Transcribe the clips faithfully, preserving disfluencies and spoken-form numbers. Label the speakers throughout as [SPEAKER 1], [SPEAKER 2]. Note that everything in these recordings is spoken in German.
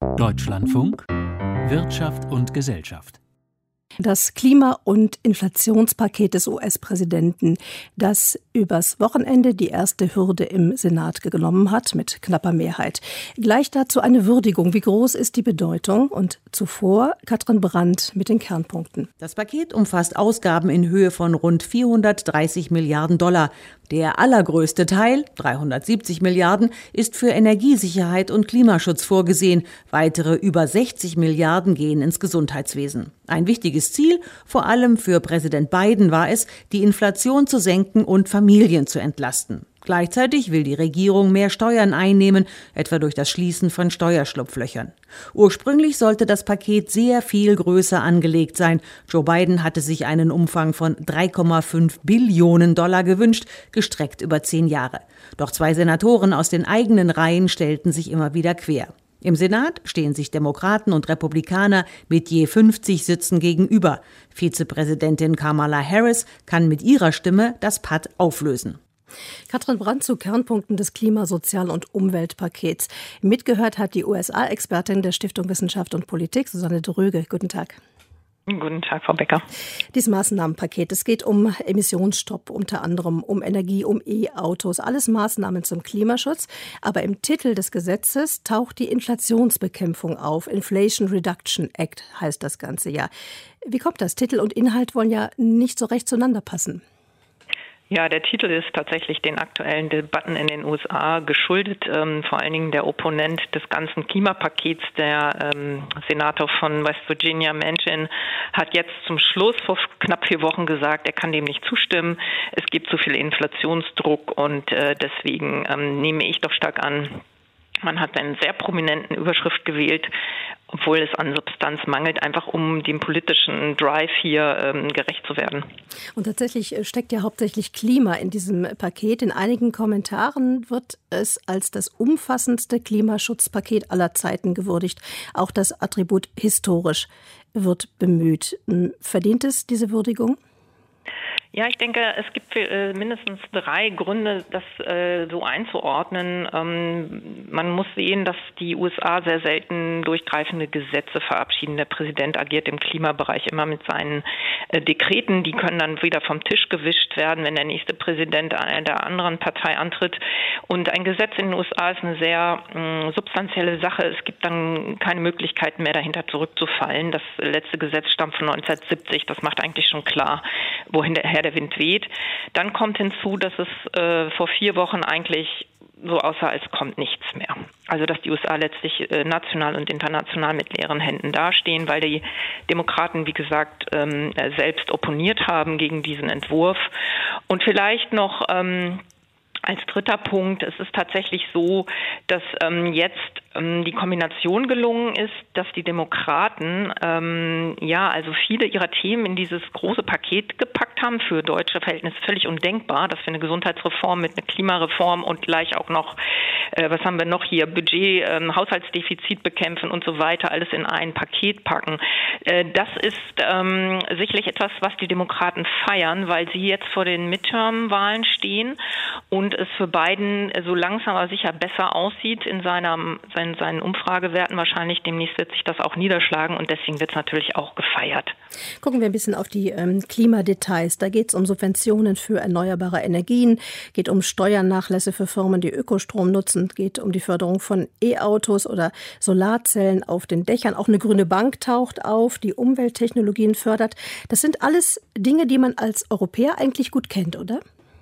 [SPEAKER 1] Deutschlandfunk Wirtschaft und Gesellschaft.
[SPEAKER 2] Das Klima- und Inflationspaket des U S-Präsidenten, das übers Wochenende die erste Hürde im Senat genommen hat, mit knapper Mehrheit. Gleich dazu eine Würdigung. Wie groß ist die Bedeutung? Und zuvor Katrin Brandt mit den Kernpunkten.
[SPEAKER 3] Das Paket umfasst Ausgaben in Höhe von rund vierhundertdreißig Milliarden Dollar. Der allergrößte Teil, dreihundertsiebzig Milliarden, ist für Energiesicherheit und Klimaschutz vorgesehen. Weitere über sechzig Milliarden gehen ins Gesundheitswesen. Ein wichtiges Ziel, vor allem für Präsident Biden, war es, die Inflation zu senken und Familien zu entlasten. Gleichzeitig will die Regierung mehr Steuern einnehmen, etwa durch das Schließen von Steuerschlupflöchern. Ursprünglich sollte das Paket sehr viel größer angelegt sein. Joe Biden hatte sich einen Umfang von drei Komma fünf Billionen Dollar gewünscht, gestreckt über zehn Jahre. Doch zwei Senatoren aus den eigenen Reihen stellten sich immer wieder quer. Im Senat stehen sich Demokraten und Republikaner mit je fünfzig Sitzen gegenüber. Vizepräsidentin Kamala Harris kann mit ihrer Stimme das Patt auflösen.
[SPEAKER 2] Katrin Brandt zu Kernpunkten des Klima-, Sozial- und Umweltpakets. Mitgehört hat die U S A-Expertin der Stiftung Wissenschaft und Politik, Susanne Dröge. Guten Tag.
[SPEAKER 4] Guten Tag, Frau Becker.
[SPEAKER 2] Dieses Maßnahmenpaket, es geht um Emissionsstopp, unter anderem um Energie, um E-Autos, alles Maßnahmen zum Klimaschutz. Aber im Titel des Gesetzes taucht die Inflationsbekämpfung auf. Inflation Reduction Act heißt das Ganze ja. Wie kommt das? Titel und Inhalt wollen ja nicht so recht zueinander passen.
[SPEAKER 4] Ja, der Titel ist tatsächlich den aktuellen Debatten in den U S A geschuldet. Ähm, vor allen Dingen der Opponent des ganzen Klimapakets, der ähm, Senator von West Virginia, Manchin, hat jetzt zum Schluss vor knapp vier Wochen gesagt, er kann dem nicht zustimmen. Es gibt zu viel Inflationsdruck und äh, deswegen ähm, nehme ich doch stark an, man hat einen sehr prominenten Überschrift gewählt, obwohl es an Substanz mangelt, einfach um dem politischen Drive hier ähm, gerecht zu werden.
[SPEAKER 2] Und tatsächlich steckt ja hauptsächlich Klima in diesem Paket. In einigen Kommentaren wird es als das umfassendste Klimaschutzpaket aller Zeiten gewürdigt. Auch das Attribut historisch wird bemüht. Verdient es diese Würdigung?
[SPEAKER 4] Ja, ich denke, es gibt äh, mindestens drei Gründe, das äh, so einzuordnen. Ähm, man muss sehen, dass die U S A sehr selten durchgreifende Gesetze verabschieden. Der Präsident agiert im Klimabereich immer mit seinen äh, Dekreten. Die können dann wieder vom Tisch gewischt werden, wenn der nächste Präsident einer der anderen Partei antritt. Und ein Gesetz in den U S A ist eine sehr äh, substanzielle Sache. Es gibt dann keine Möglichkeiten mehr, dahinter zurückzufallen. Das letzte Gesetz stammt von neunzehnhundertsiebzig. Das macht eigentlich schon klar, wohin der Herr der Wind weht. Dann kommt hinzu, dass es äh, vor vier Wochen eigentlich so aussah, als kommt nichts mehr. Also dass die U S A letztlich äh, national und international mit leeren Händen dastehen, weil die Demokraten, wie gesagt, ähm, selbst opponiert haben gegen diesen Entwurf. Und vielleicht noch ähm, als dritter Punkt, es ist tatsächlich so, dass ähm, jetzt ähm, die Kombination gelungen ist, dass die Demokraten ähm, ja also viele ihrer Themen in dieses große Paket gepackt haben, für deutsche Verhältnisse völlig undenkbar, dass wir eine Gesundheitsreform mit einer Klimareform und gleich auch noch, äh, was haben wir noch hier, Budget, ähm, Haushaltsdefizit bekämpfen und so weiter, alles in ein Paket packen. Äh, das ist ähm, sicherlich etwas, was die Demokraten feiern, weil sie jetzt vor den Midterm-Wahlen stehen und es für Biden so langsam aber sicher besser aussieht in seiner, seinen, seinen Umfragewerten. Wahrscheinlich demnächst wird sich das auch niederschlagen und deswegen wird es natürlich auch gefeiert.
[SPEAKER 2] Gucken wir ein bisschen auf die ähm, Klimadetails. Da geht es um Subventionen für erneuerbare Energien, geht um Steuernachlässe für Firmen, die Ökostrom nutzen, geht um die Förderung von E-Autos oder Solarzellen auf den Dächern. Auch eine grüne Bank taucht auf, die Umwelttechnologien fördert. Das sind alles Dinge, die man als Europäer eigentlich gut kennt, oder?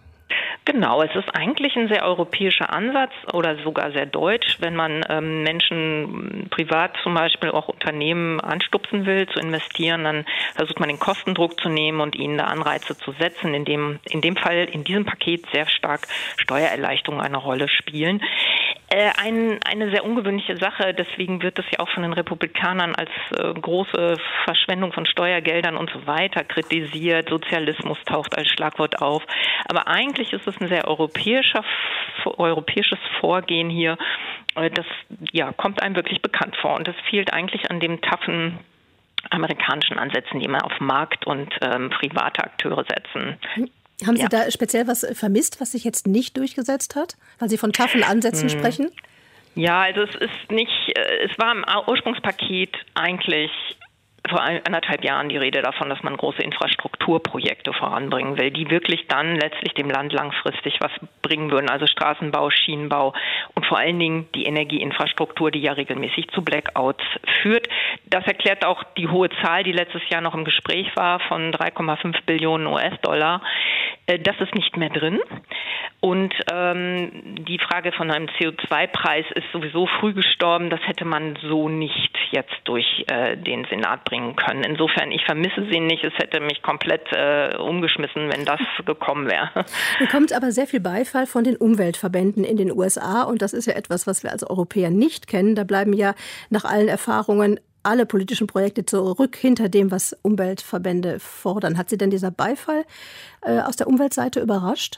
[SPEAKER 4] Genau, es ist eigentlich ein sehr europäischer Ansatz oder sogar sehr deutsch, wenn man ähm, Menschen privat zum Beispiel auch Unternehmen anstupsen will zu investieren, dann versucht man den Kostendruck zu nehmen und ihnen da Anreize zu setzen, in dem, in dem Fall in diesem Paket sehr stark Steuererleichterungen eine Rolle spielen. Äh, ein, eine sehr ungewöhnliche Sache, deswegen wird das ja auch von den Republikanern als äh, große Verschwendung von Steuergeldern und so weiter kritisiert. Sozialismus taucht als Schlagwort auf. Aber eigentlich ist es ein sehr europäischer, europäisches Vorgehen hier. Äh, das ja, kommt einem wirklich bekannt vor. Und das fehlt eigentlich an dem taffen amerikanischen Ansätzen, die immer auf Markt und ähm, private Akteure setzen.
[SPEAKER 2] Haben Sie
[SPEAKER 4] ja.
[SPEAKER 2] da speziell was vermisst, was sich jetzt nicht durchgesetzt hat, weil Sie von taffen Ansätzen hm. sprechen?
[SPEAKER 4] Ja, also es ist nicht, es war im Ursprungspaket eigentlich vor anderthalb Jahren die Rede davon, dass man große Infrastrukturprojekte voranbringen will, die wirklich dann letztlich dem Land langfristig was bringen würden. Also Straßenbau, Schienenbau und vor allen Dingen die Energieinfrastruktur, die ja regelmäßig zu Blackouts führt. Das erklärt auch die hohe Zahl, die letztes Jahr noch im Gespräch war, von drei Komma fünf Billionen U S-Dollar. Das ist nicht mehr drin. Und ähm, die Frage von einem C O zwei Preis ist sowieso früh gestorben. Das hätte man so nicht jetzt durch äh, den Senat bringen können. Insofern, ich vermisse sie nicht. Es hätte mich komplett äh, umgeschmissen, wenn das gekommen wäre.
[SPEAKER 2] Da kommt aber sehr viel Beifall von den Umweltverbänden in den U S A. Und das ist ja etwas, was wir als Europäer nicht kennen. Da bleiben ja nach allen Erfahrungen alle politischen Projekte zurück hinter dem, was Umweltverbände fordern. Hat Sie denn dieser Beifall äh, aus der Umweltseite überrascht?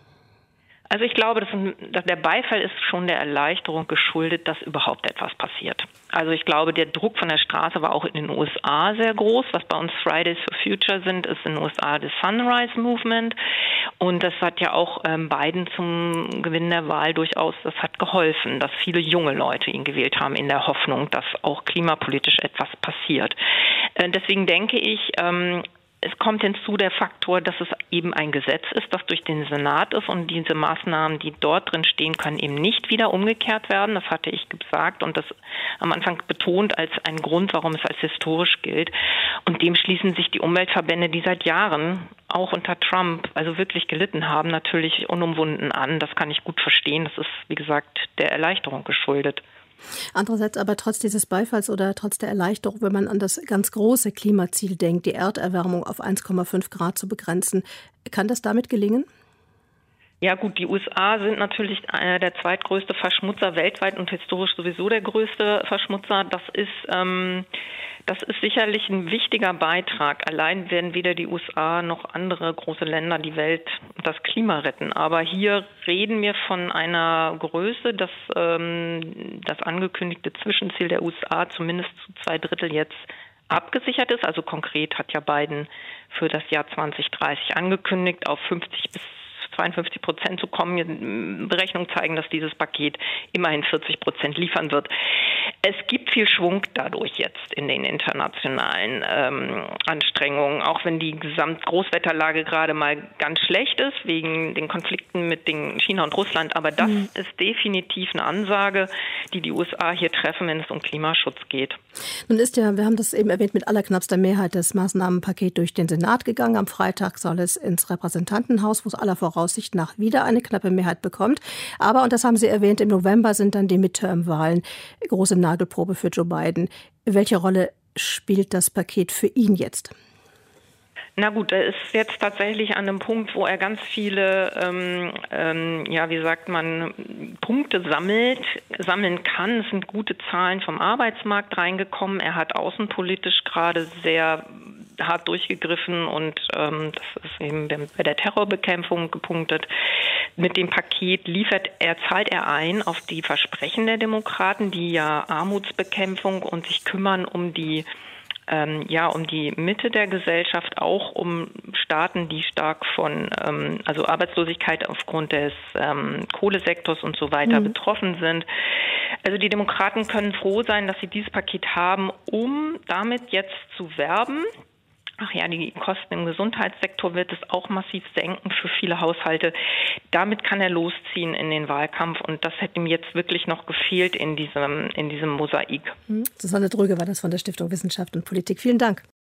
[SPEAKER 4] Also ich glaube, dass, dass der Beifall ist schon der Erleichterung geschuldet, dass überhaupt etwas passiert. Also ich glaube, der Druck von der Straße war auch in den U S A sehr groß. Was bei uns Fridays for Future sind, ist in den U S A das Sunrise Movement. Und das hat ja auch ähm, Biden zum Gewinn der Wahl durchaus, das hat geholfen, dass viele junge Leute ihn gewählt haben in der Hoffnung, dass auch klimapolitisch etwas passiert. Äh, deswegen denke ich, ähm, es kommt hinzu der Faktor, dass es eben ein Gesetz ist, das durch den Senat ist und diese Maßnahmen, die dort drin stehen, können eben nicht wieder umgekehrt werden. Das hatte ich gesagt und das am Anfang betont als einen Grund, warum es als historisch gilt. Und dem schließen sich die Umweltverbände, die seit Jahren auch unter Trump also wirklich gelitten haben, natürlich unumwunden an. Das kann ich gut verstehen. Das ist, wie gesagt, der Erleichterung geschuldet.
[SPEAKER 2] Andererseits aber trotz dieses Beifalls oder trotz der Erleichterung, wenn man an das ganz große Klimaziel denkt, die Erderwärmung auf eins Komma fünf Grad zu begrenzen, kann das damit gelingen?
[SPEAKER 4] Ja gut, die U S A sind natürlich einer der zweitgrößte Verschmutzer weltweit und historisch sowieso der größte Verschmutzer. Das ist ähm, das ist sicherlich ein wichtiger Beitrag. Allein werden weder die U S A noch andere große Länder die Welt und das Klima retten. Aber hier reden wir von einer Größe, dass ähm, das angekündigte Zwischenziel der U S A zumindest zu zwei Drittel jetzt abgesichert ist. Also konkret hat ja Biden für das Jahr zwanzig dreißig angekündigt, auf fünfzig bis zweiundfünfzig Prozent zu kommen. Berechnungen zeigen, dass dieses Paket immerhin vierzig Prozent liefern wird. Es gibt viel Schwung dadurch jetzt in den internationalen ähm, Anstrengungen, auch wenn die Gesamtgroßwetterlage gerade mal ganz schlecht ist, wegen den Konflikten mit den China und Russland. Aber das mhm. ist definitiv eine Ansage, die die U S A hier treffen, wenn es um Klimaschutz geht.
[SPEAKER 2] Nun ist ja, wir haben das eben erwähnt, mit allerknappster Mehrheit das Maßnahmenpaket durch den Senat gegangen. Am Freitag soll es ins Repräsentantenhaus, wo es aller Voraussicht nach wieder eine knappe Mehrheit bekommt. Aber, und das haben Sie erwähnt, im November sind dann die Midterm-Wahlen, große Nagelprobe für Joe Biden. Welche Rolle spielt das Paket für ihn jetzt?
[SPEAKER 4] Na gut, er ist jetzt tatsächlich an einem Punkt, wo er ganz viele, ähm, ähm, ja, wie sagt man, Punkte sammelt, sammeln kann. Es sind gute Zahlen vom Arbeitsmarkt reingekommen. Er hat außenpolitisch gerade sehr hart durchgegriffen und ähm, das ist eben bei der Terrorbekämpfung gepunktet. Mit dem Paket liefert er, zahlt er ein auf die Versprechen der Demokraten, die ja Armutsbekämpfung und sich kümmern um die Ähm, ja, um die Mitte der Gesellschaft, auch um Staaten, die stark von, ähm, also Arbeitslosigkeit aufgrund des ähm, Kohlesektors und so weiter mhm. betroffen sind. Also die Demokraten können froh sein, dass sie dieses Paket haben, um damit jetzt zu werben. Ach ja, die Kosten im Gesundheitssektor wird es auch massiv senken für viele Haushalte. Damit kann er losziehen in den Wahlkampf und das hätte ihm jetzt wirklich noch gefehlt in diesem, in diesem Mosaik.
[SPEAKER 2] Susanne Dröge war das von der Stiftung Wissenschaft und Politik. Vielen Dank.